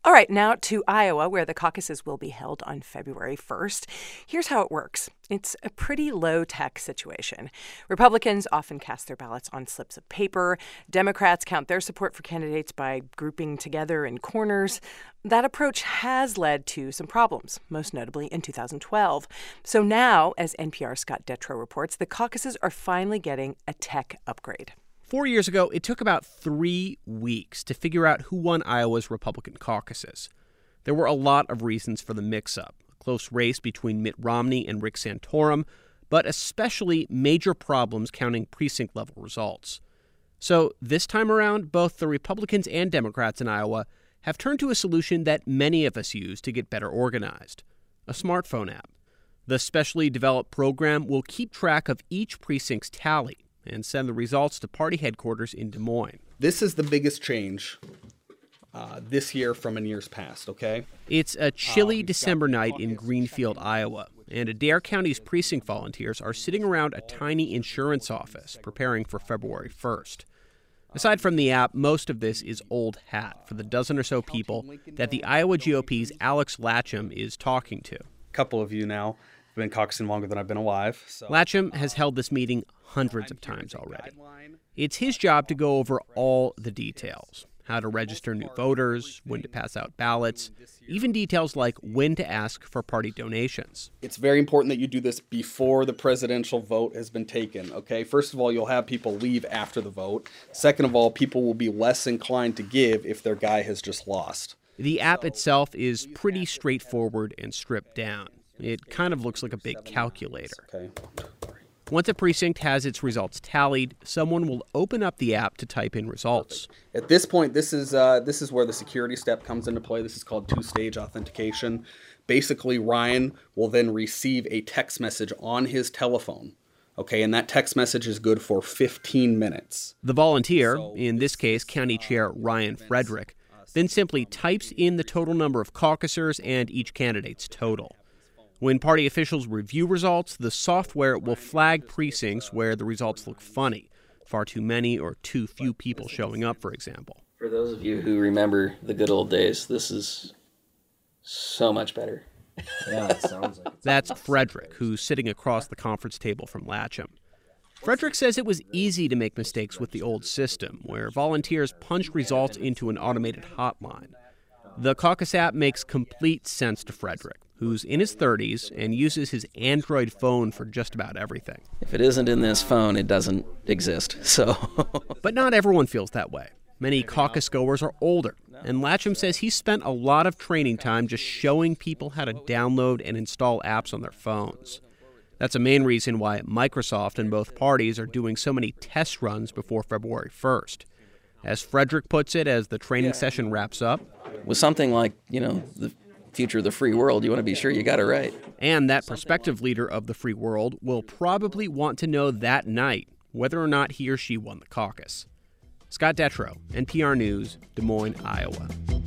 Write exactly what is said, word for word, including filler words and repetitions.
All right, now to Iowa, where the caucuses will be held on February first. Here's how it works. It's a pretty low-tech situation. Republicans often cast their ballots on slips of paper. Democrats count their support for candidates by grouping together in corners. That approach has led to some problems, most notably in two thousand twelve. So now, as N P R's Scott Detrow reports, the caucuses are finally getting a tech upgrade. Four years ago, it took about three weeks to figure out who won Iowa's Republican caucuses. There were a lot of reasons for the mix-up. A close race between Mitt Romney and Rick Santorum, but especially major problems counting precinct-level results. So this time around, both the Republicans and Democrats in Iowa have turned to a solution that many of us use to get better organized: a smartphone app. The specially developed program will keep track of each precinct's tally and send the results to party headquarters in Des Moines. This is the biggest change uh, this year from in years past, okay? It's a chilly um, December night in Greenfield, Iowa, and Adair County's precinct volunteers are sitting around a tiny insurance office preparing for February first. Aside from the app, most of this is old hat for the dozen or so people that the Iowa G O P's Alex Latcham is talking to. A couple of you now have been caucusing longer than I've been alive. So. Latcham has held this meeting hundreds of times already. It's his job to go over all the details: how to register new voters, when to pass out ballots, even details like when to ask for party donations. It's very important that you do this before the presidential vote has been taken, okay? First of all, you'll have people leave after the vote. Second of all, people will be less inclined to give if their guy has just lost. The app itself is pretty straightforward and stripped down. It kind of looks like a big calculator. Okay. Once a precinct has its results tallied, someone will open up the app to type in results. At this point, this is uh, this is where the security step comes into play. This is called two-stage authentication. Basically, Ryan will then receive a text message on his telephone. Okay, and that text message is good for fifteen minutes. The volunteer, in this case County Chair Ryan Frederick, then simply types in the total number of caucusers and each candidate's total. When party officials review results, the software will flag precincts where the results look funny. Far too many or too few people showing up, for example. For those of you who remember the good old days, this is so much better. Yeah, it sounds like it. That's Frederick, who's sitting across the conference table from Latcham. Frederick says it was easy to make mistakes with the old system, where volunteers punched results into an automated hotline. The caucus app makes complete sense to Frederick, who's in his thirties and uses his Android phone for just about everything. If it isn't in this phone, it doesn't exist, so... But not everyone feels that way. Many caucus goers are older, and Latcham says he spent a lot of training time just showing people how to download and install apps on their phones. That's a main reason why Microsoft and both parties are doing so many test runs before February first. As Frederick puts it, as the training session wraps up, with something like, you know, the future of the free world, you want to be sure you got it right. And that prospective leader of the free world will probably want to know that night whether or not he or she won the caucus. Scott Detrow, N P R News, Des Moines, Iowa.